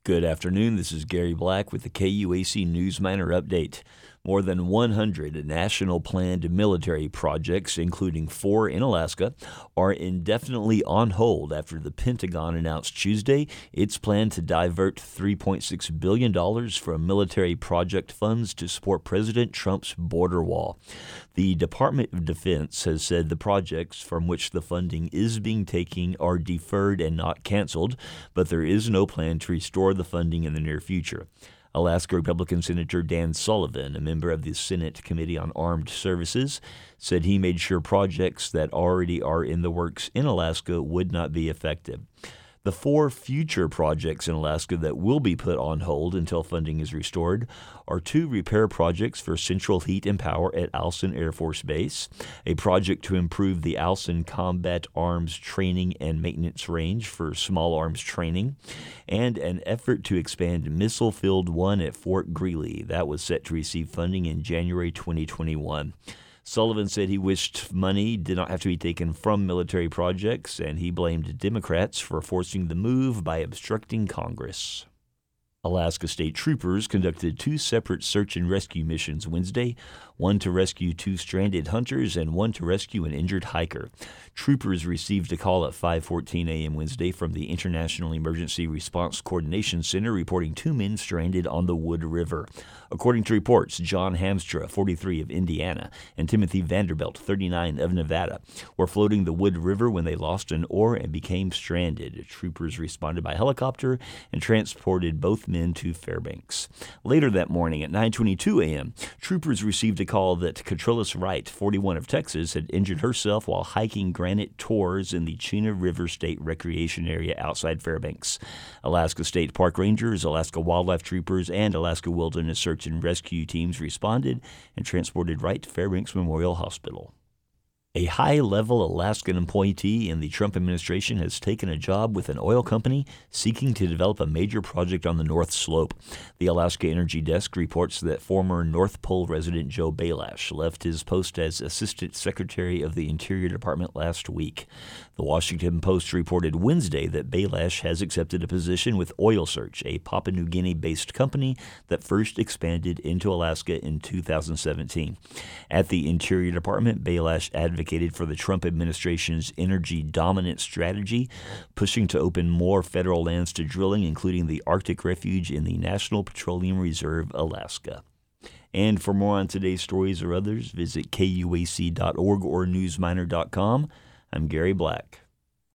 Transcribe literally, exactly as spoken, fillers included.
Good afternoon. This is Gary Black with the K U A C News Miner Update. More than one hundred national planned military projects, including four in Alaska, are indefinitely on hold after the Pentagon announced Tuesday its plan to divert three point six billion dollars from military project funds to support President Trump's border wall. The Department of Defense has said the projects from which the funding is being taken are deferred and not canceled, but there is no plan to restore the funding in the near future. Alaska Republican Senator Dan Sullivan, a member of the Senate Committee on Armed Services, said he made sure projects that already are in the works in Alaska would not be affected. The four future projects in Alaska that will be put on hold until funding is restored are two repair projects for central heat and power at Alson Air Force Base, a project to improve the Alson Combat Arms Training and Maintenance Range for small arms training, and an effort to expand Missile Field one at Fort Greely that was set to receive funding in January twenty twenty-one. Sullivan said he wished money did not have to be taken from military projects, and he blamed Democrats for forcing the move by obstructing Congress. Alaska State Troopers conducted two separate search and rescue missions Wednesday, one to rescue two stranded hunters and one to rescue an injured hiker. Troopers received a call at five fourteen a.m. Wednesday from the International Emergency Response Coordination Center reporting two men stranded on the Wood River. According to reports, John Hamstra, forty-three, of Indiana, and Timothy Vanderbilt, thirty-nine, of Nevada, were floating the Wood River when they lost an oar and became stranded. Troopers responded by helicopter and transported both men to Fairbanks. Later that morning at nine twenty-two a.m., troopers received a call that Catrilis Wright, forty-one, of Texas, had injured herself while hiking granite tors in the Chena River State Recreation Area outside Fairbanks. Alaska State Park Rangers, Alaska Wildlife Troopers, and Alaska Wilderness Search and Rescue teams responded and transported Wright to Fairbanks Memorial Hospital. A high-level Alaskan employee in the Trump administration has taken a job with an oil company seeking to develop a major project on the North Slope. The Alaska Energy Desk reports that former North Pole resident Joe Belash left his post as Assistant Secretary of the Interior Department last week. The Washington Post reported Wednesday that Belash has accepted a position with Oil Search, a Papua New Guinea-based company that first expanded into Alaska in two thousand seventeen. At the Interior Department, Belash advocated advocated for the Trump administration's energy dominant strategy, pushing to open more federal lands to drilling, including the Arctic Refuge in the National Petroleum Reserve, Alaska. And for more on today's stories or others, visit K U A C dot org or newsminer dot com. I'm Gary Black.